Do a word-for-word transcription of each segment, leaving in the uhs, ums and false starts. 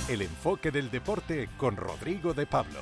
El enfoque del deporte con Rodrigo de Pablo.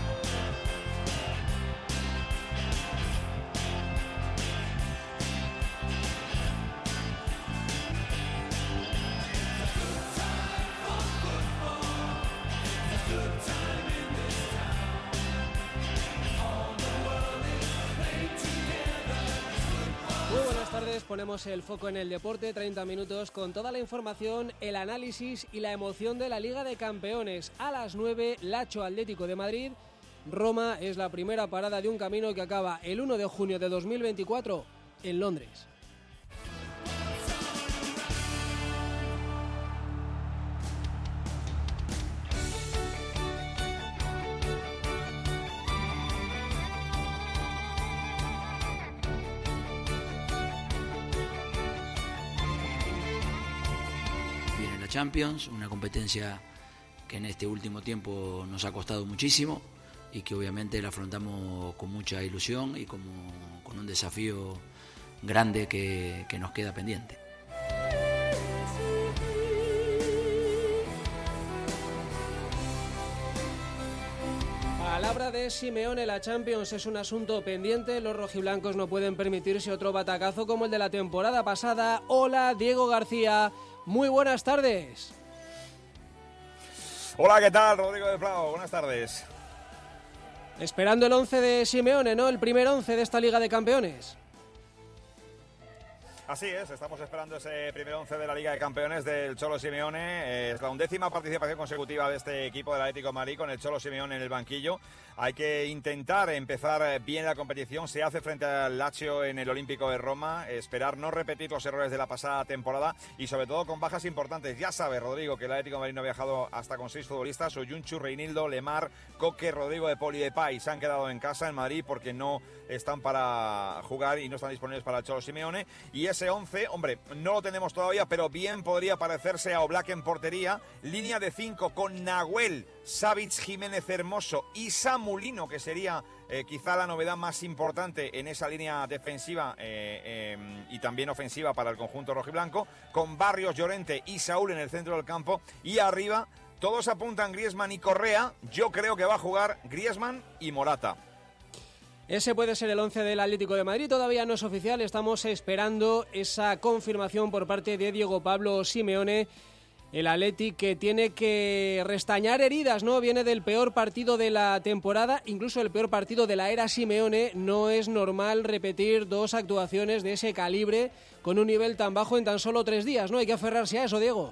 Ponemos el foco en el deporte, treinta minutos con toda la información, el análisis y la emoción de la Liga de Campeones. A las nueve, Lazio Atlético de Madrid. Roma es la primera parada de un camino que acaba el uno de junio de dos mil veinticuatro en Londres. Champions, una competencia que en este último tiempo nos ha costado muchísimo y que obviamente la afrontamos con mucha ilusión y como, con un desafío grande que, que nos queda pendiente. Palabra de Simeone, la Champions es un asunto pendiente, los rojiblancos no pueden permitirse otro batacazo como el de la temporada pasada. Hola, Diego García. Muy buenas tardes. Hola, ¿qué tal? Rodrigo de Pablo, buenas tardes. Esperando el once de Simeone, ¿no? El primer once de esta Liga de Campeones. Así es, estamos esperando ese primer once de la Liga de Campeones del Cholo Simeone. Es la undécima participación consecutiva de este equipo del Atlético de Madrid con el Cholo Simeone en el banquillo. Hay que intentar empezar bien la competición. Se hace frente al Lazio en el Olímpico de Roma. Esperar no repetir los errores de la pasada temporada y sobre todo con bajas importantes. Ya sabe, Rodrigo, que el Atlético de Madrid no ha viajado hasta con seis futbolistas. Oyunchu, Reinildo, Lemar, Coque, Rodrigo de Paul y Depay se han quedado en casa en Madrid porque no están para jugar y no están disponibles para el Cholo Simeone. Y es ese once, hombre, no lo tenemos todavía, pero bien podría parecerse a Oblak en portería. Línea de cinco con Nahuel, Savic, Jiménez Hermoso y Samulino, que sería eh, quizá la novedad más importante en esa línea defensiva eh, eh, y también ofensiva para el conjunto rojiblanco, con Barrios, Llorente y Saúl en el centro del campo. Y arriba todos apuntan Griezmann y Correa. Yo creo que va a jugar Griezmann y Morata. Ese puede ser el once del Atlético de Madrid, todavía no es oficial, estamos esperando esa confirmación por parte de Diego Pablo Simeone. El Atleti que tiene que restañar heridas, ¿no? Viene del peor partido de la temporada, incluso el peor partido de la era Simeone. No es normal repetir dos actuaciones de ese calibre con un nivel tan bajo en tan solo tres días, ¿no? Hay que aferrarse a eso, Diego.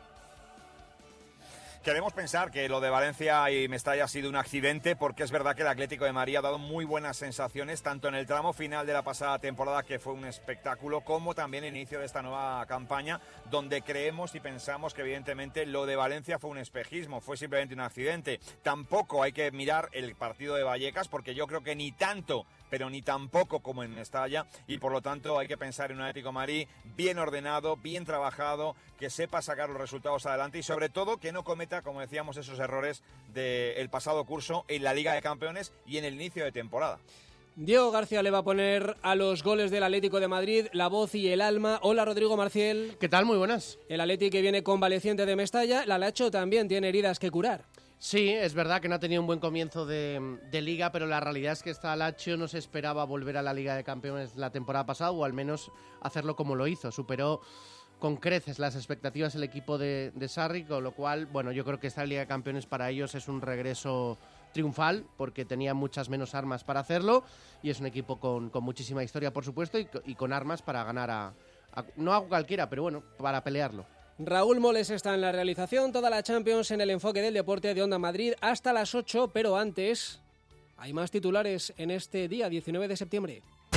Queremos pensar que lo de Valencia y Mestalla ha sido un accidente, porque es verdad que el Atlético de Madrid ha dado muy buenas sensaciones, tanto en el tramo final de la pasada temporada, que fue un espectáculo, como también el inicio de esta nueva campaña, donde creemos y pensamos que evidentemente lo de Valencia fue un espejismo, fue simplemente un accidente. Tampoco hay que mirar el partido de Vallecas, porque yo creo que ni tanto, pero ni tampoco como en Mestalla, y por lo tanto hay que pensar en un Atlético de Madrid bien ordenado, bien trabajado, que sepa sacar los resultados adelante y sobre todo que no cometa, como decíamos, esos errores del pasado curso en la Liga de Campeones y en el inicio de temporada. Diego García le va a poner a los goles del Atlético de Madrid la voz y el alma. Hola, Rodrigo Marciel. ¿Qué tal? Muy buenas. El Atlético que viene convaleciente de Mestalla, la Lazio también tiene heridas que curar. Sí, es verdad que no ha tenido un buen comienzo de, de Liga, pero la realidad es que esta Lazio no se esperaba volver a la Liga de Campeones la temporada pasada, o al menos hacerlo como lo hizo. Superó con creces las expectativas el equipo de, de Sarri, con lo cual, bueno, yo creo que esta Liga de Campeones para ellos es un regreso triunfal, porque tenía muchas menos armas para hacerlo, y es un equipo con, con muchísima historia, por supuesto, y, y con armas para ganar a, a... no a cualquiera, pero bueno, para pelearlo. Raúl Moles está en la realización, toda la Champions en el enfoque del deporte de Onda Madrid hasta las ocho, pero antes hay más titulares en este día diecinueve de septiembre.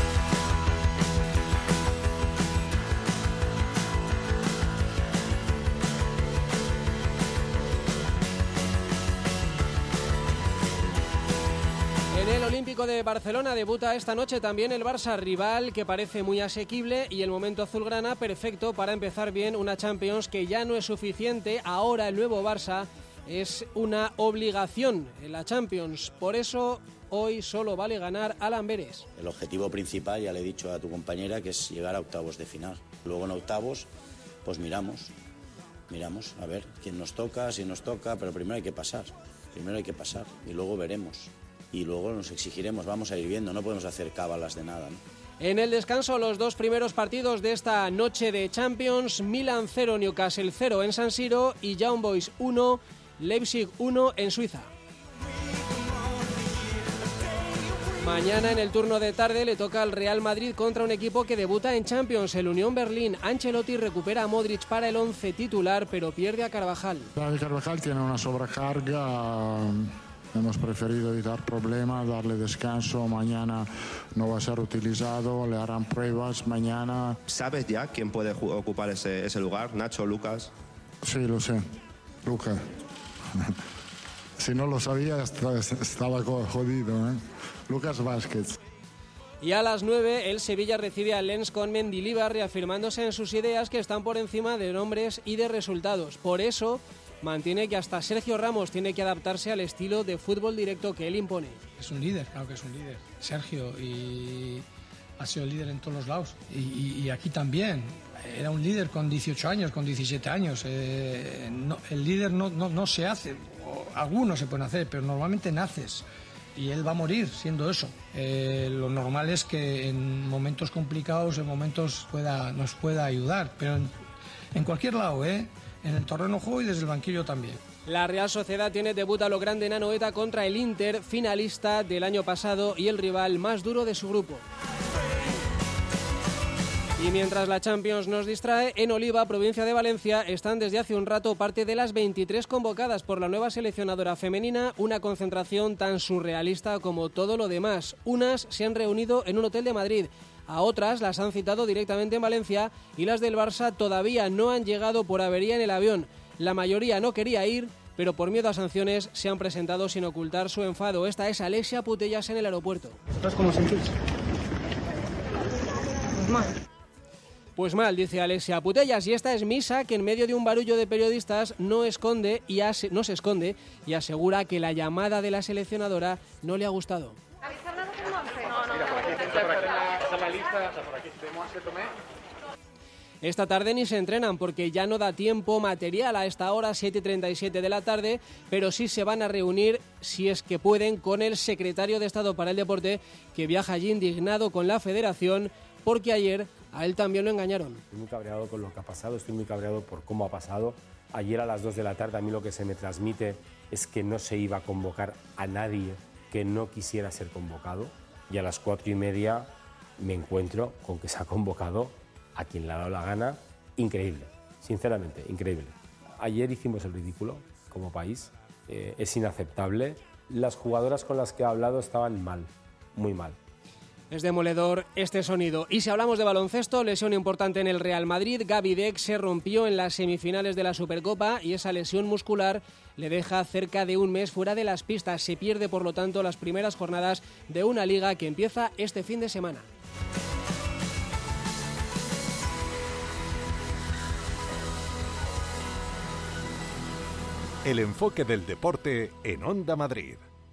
En el Olímpico de Barcelona debuta esta noche también el Barça, rival que parece muy asequible, y el momento azulgrana perfecto para empezar bien una Champions que ya no es suficiente. Ahora el nuevo Barça es una obligación en la Champions, por eso hoy solo vale ganar al Amberes. El objetivo principal, ya le he dicho a tu compañera, que es llegar a octavos de final. Luego en octavos, pues miramos. miramos a ver quién nos toca, si nos toca, pero primero hay que pasar, primero hay que pasar y luego veremos. Y luego nos exigiremos, vamos a ir viendo, no podemos hacer cábalas de nada, ¿no? En el descanso, los dos primeros partidos de esta noche de Champions: Milan cero, Newcastle cero en San Siro y Young Boys uno, Leipzig uno en Suiza. Mañana en el turno de tarde le toca al Real Madrid contra un equipo que debuta en Champions, el Unión Berlín. Ancelotti recupera a Modric para el once titular, pero pierde a Carvajal. Carvajal tiene una sobrecarga, hemos preferido evitar problemas, darle descanso, mañana no va a ser utilizado, le harán pruebas mañana. ¿Sabes ya quién puede ocupar ese, ese lugar? ¿Nacho o Lucas? Sí, lo sé, Lucas. Si no lo sabía estaba jodido, ¿eh? Lucas Vázquez. Y a las nueve el Sevilla recibe al Lens con Mendilibar, reafirmándose en sus ideas que están por encima de nombres y de resultados. Por eso mantiene que hasta Sergio Ramos tiene que adaptarse al estilo de fútbol directo que él impone. Es un líder, claro que es un líder, Sergio, y ha sido líder en todos los lados. Y, y, y aquí también. Era un líder con dieciocho años, con diecisiete años. Eh, no, el líder no, no, no se hace, o algunos se pueden hacer, pero normalmente naces. Y él va a morir siendo eso. Eh, lo normal es que en momentos complicados, en momentos pueda, nos pueda ayudar, pero en, en cualquier lado, ¿eh? En el terreno de juego y desde el banquillo también. La Real Sociedad tiene debut a lo grande en Anoeta contra el Inter, finalista del año pasado y el rival más duro de su grupo. Y mientras la Champions nos distrae, en Oliva, provincia de Valencia, están desde hace un rato parte de las veintitrés convocadas por la nueva seleccionadora femenina, una concentración tan surrealista como todo lo demás. Unas se han reunido en un hotel de Madrid, a otras las han citado directamente en Valencia y las del Barça todavía no han llegado por avería en el avión. La mayoría no quería ir, pero por miedo a sanciones se han presentado sin ocultar su enfado. Esta es Alexia Putellas en el aeropuerto. ¿Vosotros cómo os sentís? Mal. Pues mal, dice Alexia Putellas, y esta es Misa, que en medio de un barullo de periodistas no esconde y ase- no se esconde y asegura que la llamada de la seleccionadora no le ha gustado. ¿Habéis hablado con Monse? No, no, Mira, por aquí está la lista, por aquí se tomé. Esta tarde ni se entrenan porque ya no da tiempo material a esta hora, siete y treinta y siete de la tarde, pero sí se van a reunir, si es que pueden, con el secretario de Estado para el Deporte, que viaja allí indignado con la Federación porque ayer a él también lo engañaron. Estoy muy cabreado con lo que ha pasado, estoy muy cabreado por cómo ha pasado. Ayer a las dos de la tarde a mí lo que se me transmite es que no se iba a convocar a nadie que no quisiera ser convocado, y a las cuatro y media me encuentro con que se ha convocado a quien le ha dado la gana. Increíble, sinceramente, increíble. Ayer hicimos el ridículo como país, eh, es inaceptable. Las jugadoras con las que he hablado estaban mal, muy mal. Es demoledor este sonido. Y si hablamos de baloncesto, lesión importante en el Real Madrid. Gaby Deck se rompió en las semifinales de la Supercopa y esa lesión muscular le deja cerca de un mes fuera de las pistas. Se pierde, por lo tanto, las primeras jornadas de una liga que empieza este fin de semana. El enfoque del deporte en Onda Madrid.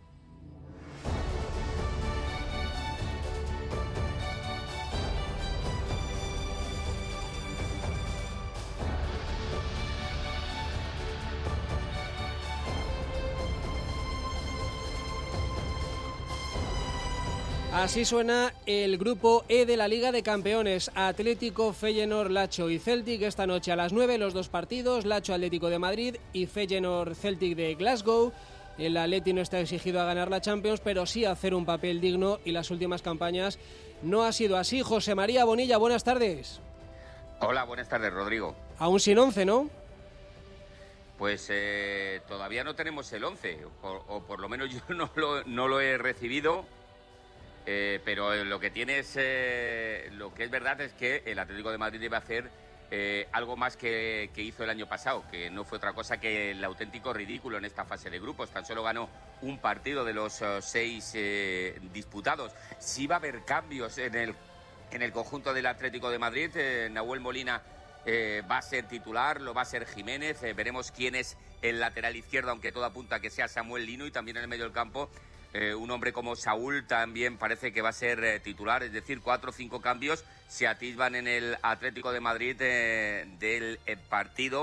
Así suena el grupo E de la Liga de Campeones. Atlético, Feyenoord, Lazio y Celtic. Esta noche a las nueve los dos partidos. Lazio Atlético de Madrid y Feyenoord Celtic de Glasgow. El Atleti no está exigido a ganar la Champions, pero sí a hacer un papel digno, y las últimas campañas no ha sido así. José María Bonilla, buenas tardes. Hola, buenas tardes, Rodrigo. Aún sin once, ¿no? Pues eh, todavía no tenemos el once, o, o por lo menos yo no lo, no lo he recibido. Eh, pero lo que tiene es, eh, lo que es verdad es que el Atlético de Madrid debe hacer eh, algo más que, que hizo el año pasado, que no fue otra cosa que el auténtico ridículo en esta fase de grupos. Tan solo ganó un partido de los uh, seis eh, disputados. Sí va a haber cambios en el, en el conjunto del Atlético de Madrid. eh, Nahuel Molina eh, va a ser titular, lo va a ser Jiménez. Eh, veremos quién es el lateral izquierdo, aunque todo apunta a que sea Samuel Lino, y también en el medio del campo Eh, un hombre como Saúl también parece que va a ser eh, titular. Es decir, cuatro o cinco cambios se atisban en el Atlético de Madrid eh, del eh, partido,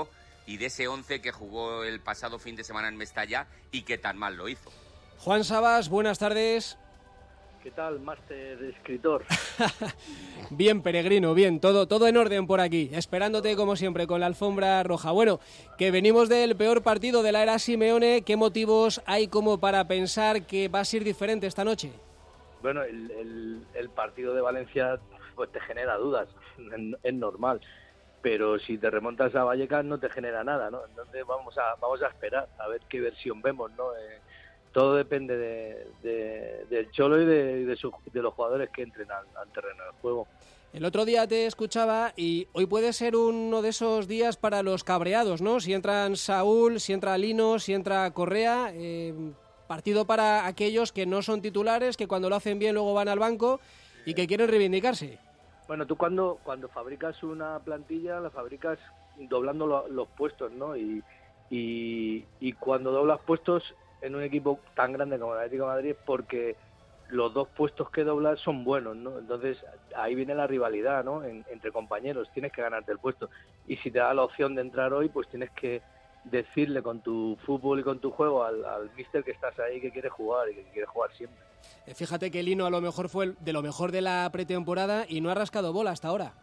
y de ese once que jugó el pasado fin de semana en Mestalla y que tan mal lo hizo. Juan Sabas, buenas tardes. ¿Qué tal, máster escritor? Bien, Peregrino, bien, todo, todo en orden por aquí, esperándote como siempre con la alfombra roja. Bueno, que venimos del peor partido de la era Simeone, ¿qué motivos hay como para pensar que va a ser diferente esta noche? Bueno, el, el, el partido de Valencia pues te genera dudas, es normal, pero si te remontas a Vallecas no te genera nada, ¿no? Entonces vamos a, vamos a esperar a ver qué versión vemos, ¿no? Eh, todo depende de, de, del Cholo y de, de, su, de los jugadores que entren al, al terreno del juego. El otro día te escuchaba y hoy puede ser uno de esos días para los cabreados, ¿no? Si entran Saúl, si entra Lino, si entra Correa, eh, partido para aquellos que no son titulares, que cuando lo hacen bien luego van al banco y que quieren reivindicarse. Bueno, tú cuando, cuando fabricas una plantilla, la fabricas doblando lo, los puestos, ¿no? Y, y, y cuando doblas puestos en un equipo tan grande como el Atlético de Madrid, porque los dos puestos que doblas son buenos, ¿no? Entonces ahí viene la rivalidad, ¿no? En, entre compañeros, tienes que ganarte el puesto. Y si te da la opción de entrar hoy, pues tienes que decirle con tu fútbol y con tu juego al, al míster que estás ahí, que quieres jugar y que quieres jugar siempre. Fíjate que Lino a lo mejor fue de lo mejor de la pretemporada y no ha rascado bola hasta ahora.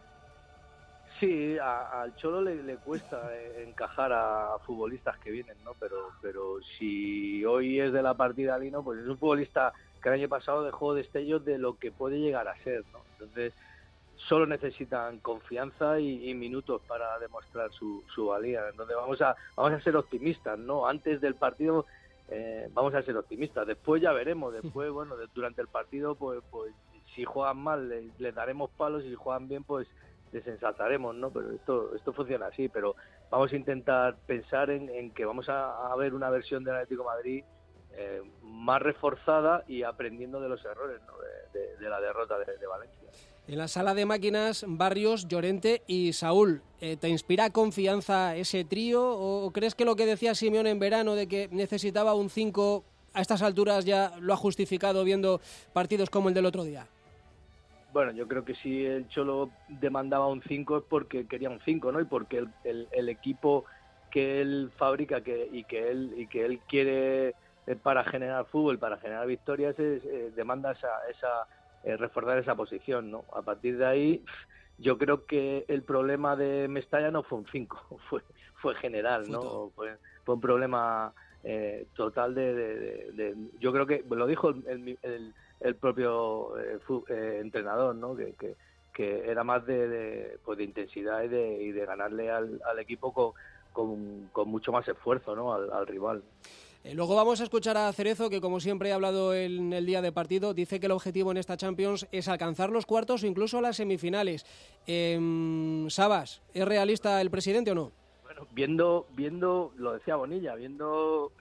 Sí, a, al Cholo le, le cuesta eh, encajar a, a futbolistas que vienen, ¿no? Pero, pero si hoy es de la partida Lino, pues es un futbolista que el año pasado dejó destellos de lo que puede llegar a ser, ¿no? Entonces solo necesitan confianza y, y minutos para demostrar su, su valía. Entonces vamos a vamos a ser optimistas, ¿no? Antes del partido eh, vamos a ser optimistas. Después ya veremos. Después, bueno, de, durante el partido, pues, pues si juegan mal les, les daremos palos y si juegan bien, pues les ensalzaremos, ¿no? Pero esto esto funciona así. Pero vamos a intentar pensar en, en que vamos a, a ver una versión del Atlético de Madrid eh, más reforzada y aprendiendo de los errores, ¿no? de, de, de la derrota de, de Valencia. En la sala de máquinas, Barrios, Llorente y Saúl. Eh, ¿Te inspira confianza ese trío o crees que lo que decía Simeone en verano de que necesitaba un cinco a estas alturas ya lo ha justificado viendo partidos como el del otro día? Bueno, yo creo que si el Cholo demandaba un cinco es porque quería un cinco, ¿no? Y porque el, el, el equipo que él fabrica que, y que él y que él quiere eh, para generar fútbol, para generar victorias, es, eh, demanda esa, esa eh, reforzar esa posición, ¿no? A partir de ahí, yo creo que el problema de Mestalla no fue un cinco, fue fue general, ¿no? Fue, fue un problema eh, total de, de, de, de... Yo creo que lo dijo el, el, el el propio eh, fu, eh, entrenador, ¿no? Que, que, que era más de, de, pues de intensidad y de, y de ganarle al, al equipo con, con, con mucho más esfuerzo, ¿no? al, al rival. Eh, luego vamos a escuchar a Cerezo, que como siempre ha hablado en el día de partido, dice que el objetivo en esta Champions es alcanzar los cuartos o incluso las semifinales. Eh, Sabas, ¿es realista el presidente o no? Bueno, viendo, viendo lo decía Bonilla, viendo,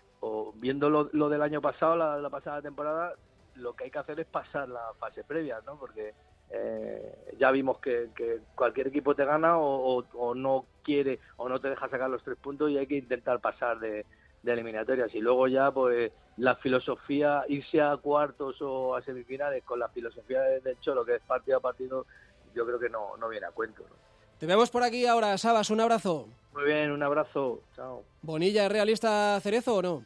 o viendo lo, lo del año pasado, la, la pasada temporada, lo que hay que hacer es pasar la fase previa, ¿no? Porque eh, ya vimos que, que cualquier equipo te gana o, o, o no quiere o no te deja sacar los tres puntos y hay que intentar pasar de, de eliminatorias. Y luego ya, pues, la filosofía, irse a cuartos o a semifinales con la filosofía del Cholo, que es partido a partido, yo creo que no, no viene a cuento, ¿no? Te vemos por aquí ahora, Sabas, un abrazo. Muy bien, un abrazo, chao. ¿Bonilla es realista Cerezo o no?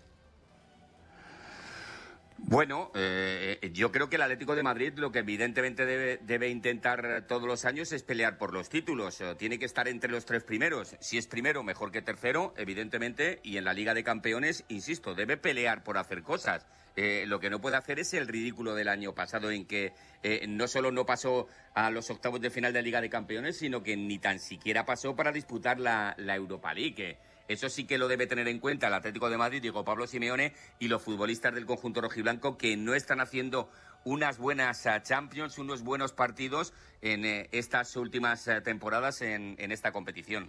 Bueno, eh, yo creo que el Atlético de Madrid lo que evidentemente debe, debe intentar todos los años es pelear por los títulos. Tiene que estar entre los tres primeros. Si es primero, mejor que tercero, evidentemente. Y en la Liga de Campeones, insisto, debe pelear por hacer cosas. Eh, lo que no puede hacer es el ridículo del año pasado en que eh, no solo no pasó a los octavos de final de Liga de Campeones, sino que ni tan siquiera pasó para disputar la, la Europa League. Eso sí que lo debe tener en cuenta el Atlético de Madrid, digo Pablo Simeone, y los futbolistas del conjunto rojiblanco, que no están haciendo unas buenas uh, Champions, unos buenos partidos en eh, estas últimas uh, temporadas en, en esta competición.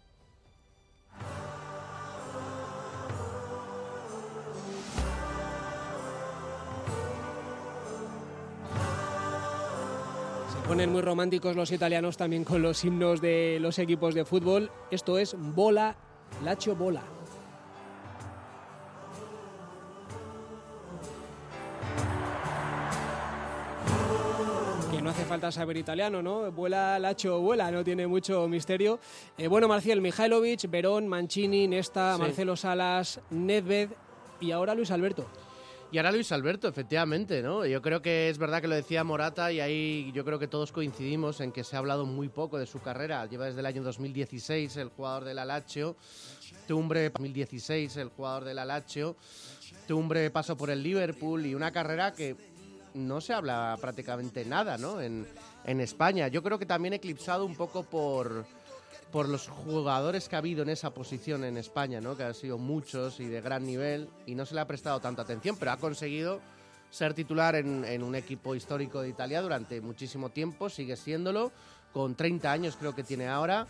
Se ponen muy románticos los italianos también con los himnos de los equipos de fútbol. Esto es Bola Lazio Bola. Que no No hace falta saber italiano, ¿no? Vuela, Lacho, vuela, no tiene mucho misterio. Eh, bueno, Marcial, Mihailovic, Verón, Mancini, Nesta, sí. Marcelo Salas, Nedved y ahora Luis Alberto. Y ahora Luis Alberto, efectivamente, ¿no? Yo creo que es verdad que lo decía Morata y ahí yo creo que todos coincidimos en que se ha hablado muy poco de su carrera. Lleva desde el año dos mil dieciséis el jugador del Lazio, tuvo un breve dos mil dieciséis el jugador del Lazio, tuvo un breve paso por el Liverpool y una carrera que no se habla prácticamente nada, ¿no? En, en España. Yo creo que también eclipsado un poco por... por los jugadores que ha habido en esa posición en España, ¿no? Que han sido muchos y de gran nivel y no se le ha prestado tanta atención, pero ha conseguido ser titular en, en un equipo histórico de Italia durante muchísimo tiempo, sigue siéndolo, con treinta años creo que tiene ahora,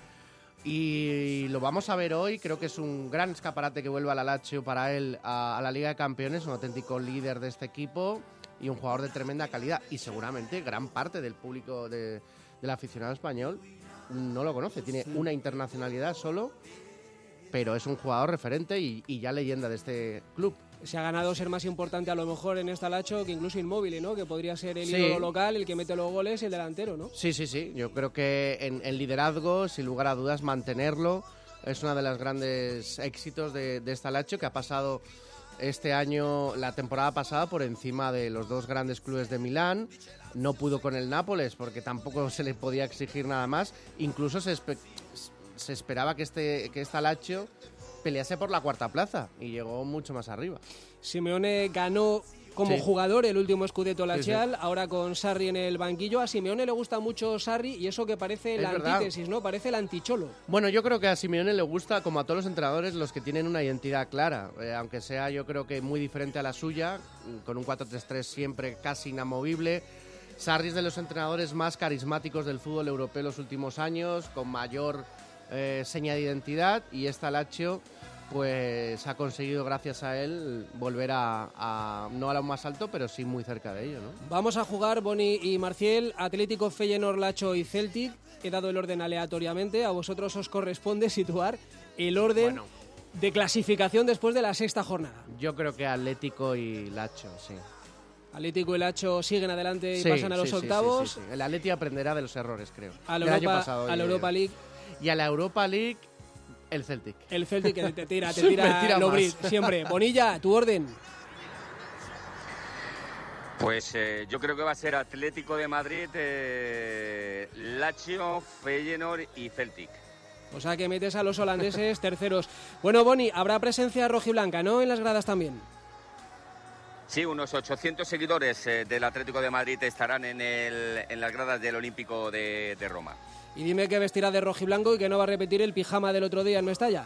y lo vamos a ver hoy. Creo que es un gran escaparate que vuelva al Lazio para él a, a la Liga de Campeones, un auténtico líder de este equipo y un jugador de tremenda calidad, y seguramente gran parte del público de, del aficionado español no lo conoce, tiene una internacionalidad solo, pero es un jugador referente y, y ya leyenda de este club. Se ha ganado ser más importante a lo mejor en esta Lazio que incluso Inmóvil, ¿no? Que podría ser el sí. ídolo local, el que mete los goles y el delantero, ¿no? Sí, sí, sí. Yo creo que en, en liderazgo, sin lugar a dudas, mantenerlo es uno de los grandes éxitos de, de esta Lazio, que ha pasado este año, la temporada pasada, por encima de los dos grandes clubes de Milán. No pudo con el Nápoles porque tampoco se le podía exigir nada más. Incluso se, espe- se esperaba que, este, que esta Lazio pelease por la cuarta plaza y llegó mucho más arriba. Simeone ganó como sí. jugador el último Scudetto lazial, sí, sí. ahora con Sarri en el banquillo. A Simeone le gusta mucho Sarri y eso que parece es la verdad. antítesis, ¿no? Parece el anticholo. Bueno, yo creo que a Simeone le gusta, como a todos los entrenadores, los que tienen una identidad clara, eh, aunque sea yo creo que muy diferente a la suya, con un cuatro tres tres siempre casi inamovible. Sarri es de los entrenadores más carismáticos del fútbol europeo en los últimos años, con mayor eh, seña de identidad, y esta Lazio pues ha conseguido gracias a él volver a, a no a lo más alto, pero sí muy cerca de ello, ¿no? Vamos a jugar, Boni y Marcial, Atlético, Feyenoord, Lazio y Celtic. He dado el orden aleatoriamente, a vosotros os corresponde situar el orden bueno. de clasificación después de la sexta jornada. Yo creo que Atlético y Lazio, sí. Atlético y Lazio siguen adelante y sí, pasan a los sí, octavos. Sí, sí, sí. El Atlético aprenderá de los errores, creo. A la, Europa, Europa, pasado, a la Europa League. Y a la Europa League, el Celtic. El Celtic que te tira, te tira, tira Lobris, siempre. Bonilla, tu orden. Pues eh, yo creo que va a ser Atlético de Madrid, eh, Lazio, Feyenoord y Celtic. O sea que metes a los holandeses terceros. Bueno, Boni, habrá presencia rojiblanca, ¿no? En las gradas también. Sí, unos ochocientos seguidores eh, del Atlético de Madrid estarán en, el, en las gradas del Olímpico de, de Roma. Y dime que vestirá de rojiblanco y que no va a repetir el pijama del otro día en Mestalla.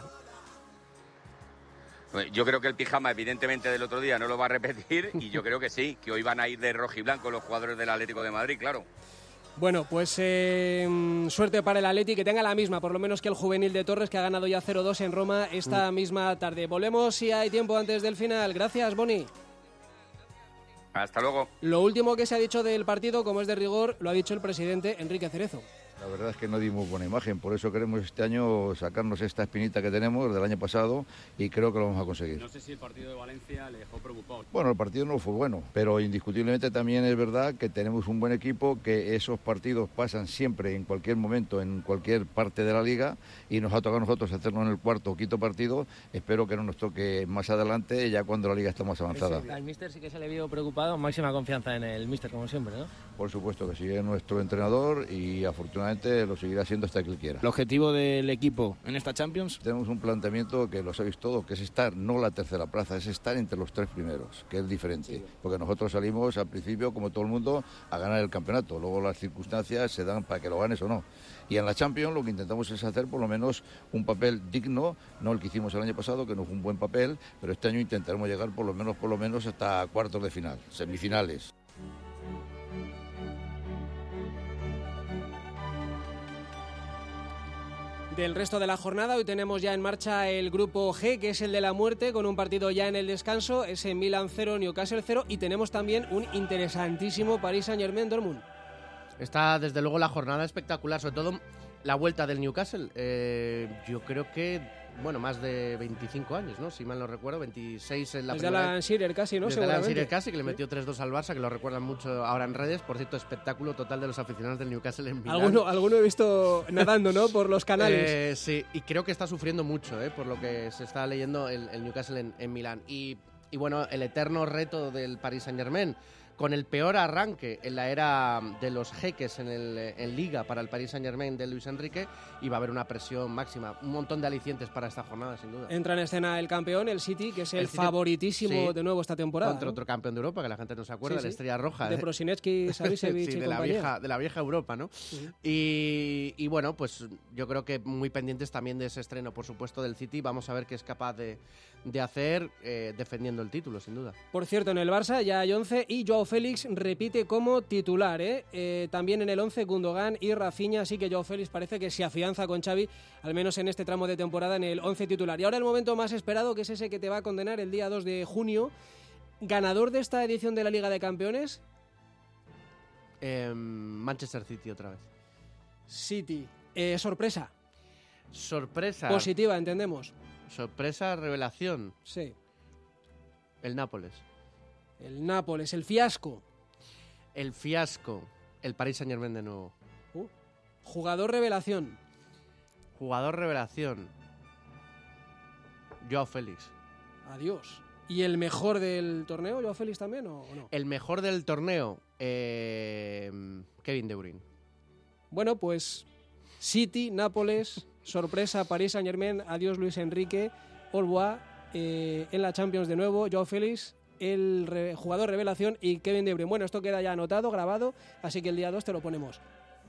Yo creo que el pijama, evidentemente, del otro día no lo va a repetir y yo creo que sí, que hoy van a ir de rojiblanco los jugadores del Atlético de Madrid, claro. Bueno, pues eh, suerte para el Atleti, que tenga la misma, por lo menos que el juvenil de Torres, que ha ganado ya cero dos en Roma esta mm. misma tarde. Volvemos si hay tiempo antes del final. Gracias, Boni. Hasta luego. Lo último que se ha dicho del partido, como es de rigor, lo ha dicho el presidente Enrique Cerezo. La verdad es que no dimos buena imagen, por eso queremos este año sacarnos esta espinita que tenemos del año pasado y creo que lo vamos a conseguir. No sé si el partido de Valencia le dejó preocupado. Bueno, el partido no fue bueno, pero indiscutiblemente también es verdad que tenemos un buen equipo, que esos partidos pasan siempre, en cualquier momento, en cualquier parte de la liga, y nos ha tocado a nosotros hacerlo en el cuarto o quinto partido. Espero que no nos toque más adelante, ya cuando la liga está más avanzada. Al míster sí que se le vio preocupado, máxima confianza en el míster, como siempre, ¿no? Por supuesto que sí, es nuestro entrenador y afortunadamente lo seguirá haciendo hasta que él quiera. ¿El objetivo del equipo en esta Champions? Tenemos un planteamiento que lo sabéis todo, que es estar, no la tercera plaza, es estar entre los tres primeros, que es diferente. Sí. Porque nosotros salimos al principio, como todo el mundo, a ganar el campeonato. Luego las circunstancias se dan para que lo ganes o no. Y en la Champions lo que intentamos es hacer por lo menos un papel digno, no el que hicimos el año pasado, que no fue un buen papel, pero este año intentaremos llegar por lo menos, por lo menos hasta cuartos de final, semifinales. Del resto de la jornada, hoy tenemos ya en marcha el grupo G, que es el de la muerte, con un partido ya en el descanso, ese Milan cero, Newcastle cero, y tenemos también un interesantísimo Paris Saint-Germain Dortmund. Está desde luego la jornada espectacular, sobre todo la vuelta del Newcastle. Eh, yo creo que bueno, más de veinticinco años, ¿no? Si mal no recuerdo, veintiséis en la Desde primera. Alan Shearer casi, ¿no? Desde Alan Seguramente. Shearer casi, que le metió tres dos al Barça, que lo recuerdan mucho ahora en redes. Por cierto, espectáculo total de los aficionados del Newcastle en Milán. Alguno, alguno he visto nadando, ¿no? Por los canales. Eh, sí, y creo que está sufriendo mucho, ¿eh? Por lo que se está leyendo el, el Newcastle en, en Milán. Y, y bueno, el eterno reto del Paris Saint-Germain, con el peor arranque en la era de los jeques en, el, en Liga para el Paris Saint-Germain de Luis Enrique, y va a haber una presión máxima. Un montón de alicientes para esta jornada, sin duda. Entra en escena el campeón, el City, que es el, El City, favoritísimo sí, de nuevo esta temporada. Contra ¿no? otro campeón de Europa, que la gente no se acuerda, Sí, la sí. Estrella Roja. De ¿eh? Prosinecki, Savicevic sí, y de la, compañía. vieja, de la vieja Europa, ¿no? Uh-huh. y, y bueno, pues yo creo que muy pendientes también de ese estreno, por supuesto, del City. Vamos a ver qué es capaz de, de hacer eh, defendiendo el título, sin duda. Por cierto, en el Barça ya hay once y Joao Félix repite como titular, ¿eh? Eh, también en el once Gundogan y Rafinha, así que Joao Félix parece que se afianza con Xavi, al menos en este tramo de temporada, en el once titular. Y ahora el momento más esperado, que es ese que te va a condenar el día dos de junio. ¿Ganador de esta edición de la Liga de Campeones? Eh, Manchester City otra vez. City. Eh, sorpresa. Sorpresa. Positiva, entendemos. Sorpresa, revelación. Sí. El Nápoles. El Nápoles, el fiasco. El fiasco. El Paris Saint-Germain de nuevo. Uh, jugador revelación. Jugador revelación. Joao Félix. Adiós. ¿Y el mejor del torneo, Joao Félix también o no? El mejor del torneo, eh, Kevin De Bruyne. Bueno, pues City, Nápoles, sorpresa, Paris Saint-Germain, adiós Luis Enrique, au revoir, eh, en la Champions de nuevo, Joao Félix, el re- jugador revelación, y Kevin De Bruyne. Bueno, esto queda ya anotado, grabado, así que el día dos te lo ponemos.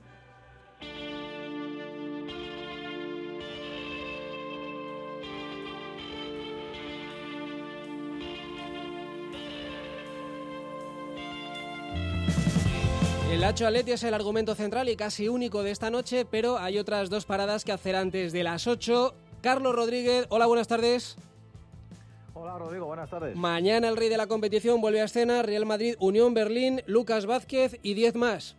El Lacho Atleti es el argumento central y casi único de esta noche, pero hay otras dos paradas que hacer antes de las ocho. Carlos Rodríguez, hola, buenas tardes. Hola Rodrigo, buenas tardes. Mañana el rey de la competición vuelve a escena, Real Madrid, Unión Berlín, Lucas Vázquez y diez más.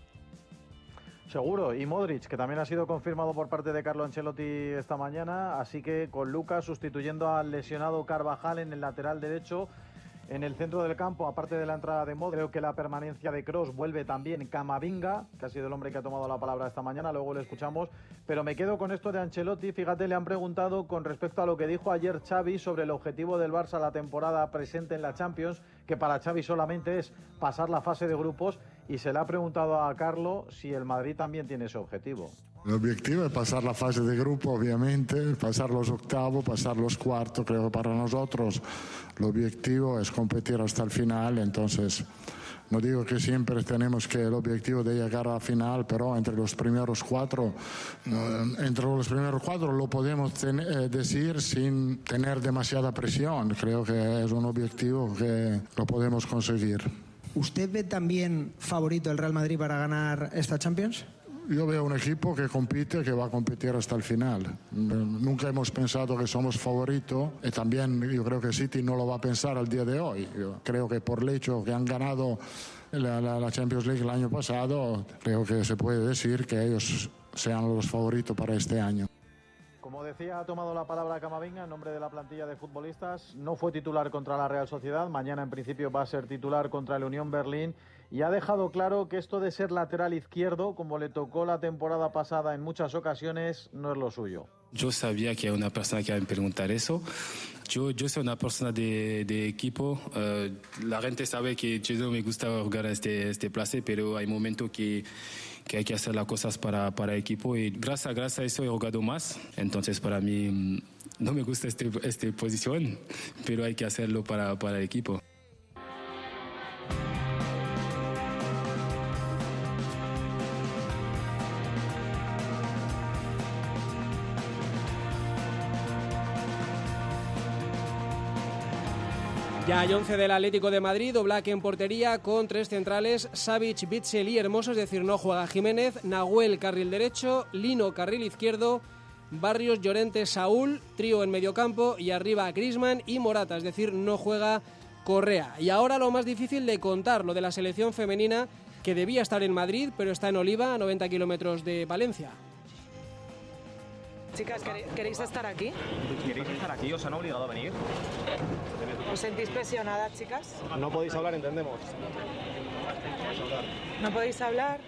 Seguro, y Modric, que también ha sido confirmado por parte de Carlo Ancelotti esta mañana, así que con Lucas sustituyendo al lesionado Carvajal en el lateral derecho. En el centro del campo, aparte de la entrada de Modric, creo que la permanencia de Kroos, vuelve también Camavinga, que ha sido el hombre que ha tomado la palabra esta mañana, luego le escuchamos. Pero me quedo con esto de Ancelotti. Fíjate, le han preguntado con respecto a lo que dijo ayer Xavi sobre el objetivo del Barça la temporada presente en la Champions, que para Xavi solamente es pasar la fase de grupos, y se le ha preguntado a Carlo si el Madrid también tiene ese objetivo. El objetivo es pasar la fase de grupo, obviamente, pasar los octavos, pasar los cuartos. Creo que para nosotros el objetivo es competir hasta el final. Entonces, no digo que siempre tenemos que el objetivo de llegar a la final, pero entre los primeros cuatro, eh, entre los primeros cuatro lo podemos ten, eh, decir sin tener demasiada presión. Creo que es un objetivo que lo podemos conseguir. ¿Usted ve también favorito el Real Madrid para ganar esta Champions? Yo veo un equipo que compite, que va a competir hasta el final. Nunca hemos pensado que somos favoritos y también yo creo que City no lo va a pensar al día de hoy. Yo creo que por el hecho que han ganado la, la, la Champions League el año pasado, creo que se puede decir que ellos sean los favoritos para este año. Como decía, ha tomado la palabra Camavinga en nombre de la plantilla de futbolistas. No fue titular contra la Real Sociedad, mañana en principio va a ser titular contra el Unión Berlín, y ha dejado claro que esto de ser lateral izquierdo, como le tocó la temporada pasada en muchas ocasiones, no es lo suyo. Yo sabía que hay una persona que iba a preguntar eso. Yo, yo soy una persona de, de equipo. Uh, la gente sabe que yo no me gusta jugar a este, este place, pero hay momentos que, que hay que hacer las cosas para, para equipo. Y gracias, gracias a eso he jugado más. Entonces, para mí, no me gusta esta este posición, pero hay que hacerlo para, para el equipo. Ya hay once del Atlético de Madrid, Oblak en portería con tres centrales, Savic, Witsel y Hermoso, es decir, no juega Jiménez, Nahuel carril derecho, Lino carril izquierdo, Barrios, Llorente, Saúl, trío en mediocampo y arriba Griezmann y Morata, es decir, no juega Correa. Y ahora lo más difícil de contar, lo de la selección femenina que debía estar en Madrid, pero está en Oliva, a noventa kilómetros de Valencia. Chicas, ¿queréis estar aquí? ¿Queréis estar aquí? ¿Os han obligado a venir? ¿Os sentís presionadas, chicas? No podéis hablar, entendemos. ¿No podéis hablar?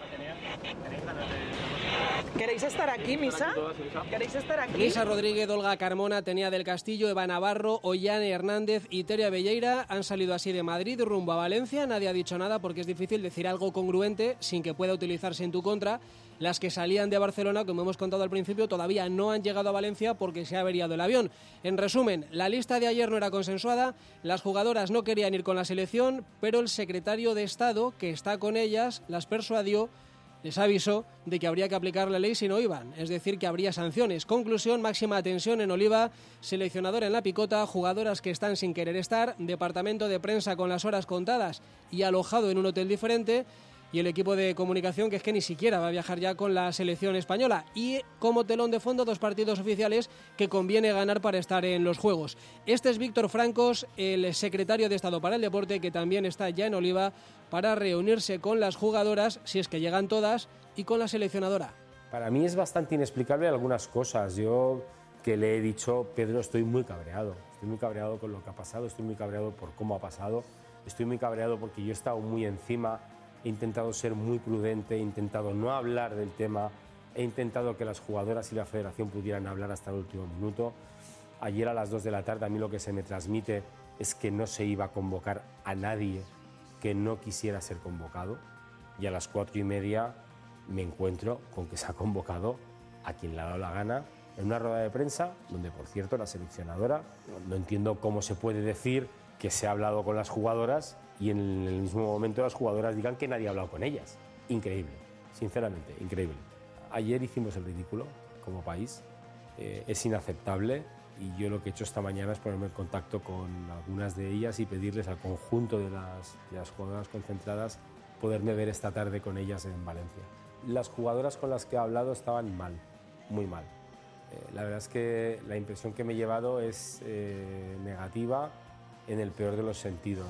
¿Queréis estar aquí, Misa? ¿Queréis estar aquí? Misa Rodríguez, Olga Carmona, Tenia del Castillo, Eva Navarro, Ollane Hernández y Teria Belleira han salido así de Madrid rumbo a Valencia. Nadie ha dicho nada porque es difícil decir algo congruente sin que pueda utilizarse en tu contra. Las que salían de Barcelona, como hemos contado al principio, todavía no han llegado a Valencia porque se ha averiado el avión. En resumen, la lista de ayer no era consensuada, las jugadoras no querían ir con la selección, pero el secretario de Estado, que está con ellas, las persuadió, les avisó de que habría que aplicar la ley si no iban, es decir, que habría sanciones. Conclusión, máxima tensión en Oliva, seleccionadora en la picota, jugadoras que están sin querer estar, departamento de prensa con las horas contadas y alojado en un hotel diferente, y el equipo de comunicación que es que ni siquiera va a viajar ya con la selección española. Y como telón de fondo, dos partidos oficiales que conviene ganar para estar en los Juegos. Este es Víctor Francos, el secretario de Estado para el Deporte, que también está ya en Oliva para reunirse con las jugadoras, si es que llegan todas, y con la seleccionadora. Para mí es bastante inexplicable algunas cosas. Yo, que le he dicho, Pedro, estoy muy cabreado. Estoy muy cabreado con lo que ha pasado, estoy muy cabreado por cómo ha pasado, estoy muy cabreado porque yo he estado muy encima. He intentado ser muy prudente, he intentado no hablar del tema, he intentado que las jugadoras y la federación pudieran hablar hasta el último minuto. Ayer a las dos de la tarde a mí lo que se me transmite es que no se iba a convocar a nadie que no quisiera ser convocado, y a las cuatro y media me encuentro con que se ha convocado a quien le ha dado la gana en una rueda de prensa donde, por cierto, la seleccionadora, no entiendo cómo se puede decir que se ha hablado con las jugadoras y en el mismo momento las jugadoras digan que nadie ha hablado con ellas. Increíble, sinceramente, increíble. Ayer hicimos el ridículo como país, eh, es inaceptable, y yo lo que he hecho esta mañana es ponerme en contacto con algunas de ellas y pedirles al conjunto de las, de las jugadoras concentradas poderme ver esta tarde con ellas en Valencia. Las jugadoras con las que he hablado estaban mal, muy mal. Eh, la verdad es que la impresión que me he llevado es eh, negativa en el peor de los sentidos.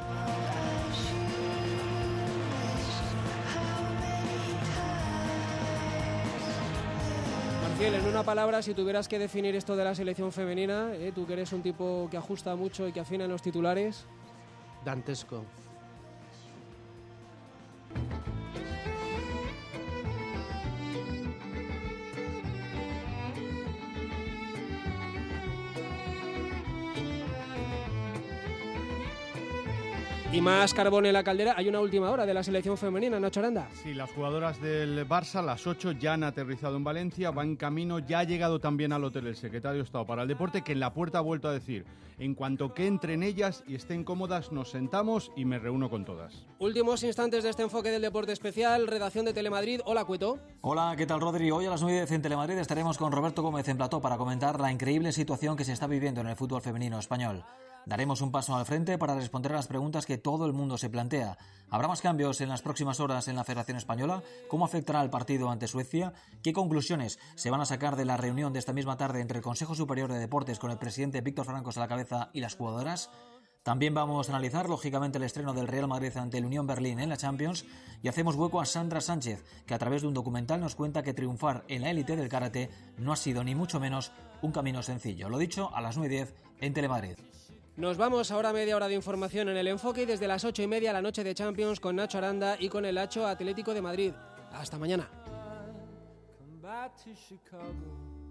Marcial, en una palabra, si tuvieras que definir esto de la selección femenina, ¿eh? Tú que eres un tipo que ajusta mucho y que afina en los titulares. Dantesco. Y más carbón en la caldera. Hay una última hora de la selección femenina, Nacho Aranda. Sí, las jugadoras del Barça, las ocho, ya han aterrizado en Valencia, van camino, ya ha llegado también al hotel el secretario de Estado para el Deporte, que en la puerta ha vuelto a decir: en cuanto que entren ellas y estén cómodas, nos sentamos y me reúno con todas. Últimos instantes de este enfoque del deporte especial, redacción de Telemadrid. Hola, Cueto. Hola, ¿qué tal, Rodri? Hoy a las nueve en Telemadrid estaremos con Roberto Gómez en plató para comentar la increíble situación que se está viviendo en el fútbol femenino español. Daremos un paso al frente para responder a las preguntas que todo el mundo se plantea. ¿Habrá más cambios en las próximas horas en la Federación Española? ¿Cómo afectará el partido ante Suecia? ¿Qué conclusiones se van a sacar de la reunión de esta misma tarde entre el Consejo Superior de Deportes con el presidente Víctor Francos a la cabeza y las jugadoras? También vamos a analizar, lógicamente, el estreno del Real Madrid ante el Unión Berlín en la Champions, y hacemos hueco a Sandra Sánchez, que a través de un documental nos cuenta que triunfar en la élite del karate no ha sido ni mucho menos un camino sencillo. Lo dicho, a las nueve y diez en Telemadrid. Nos vamos ahora a media hora de información en el enfoque y desde las ocho y media a la noche de Champions con Nacho Aranda y con el Hacho Atlético de Madrid. Hasta mañana.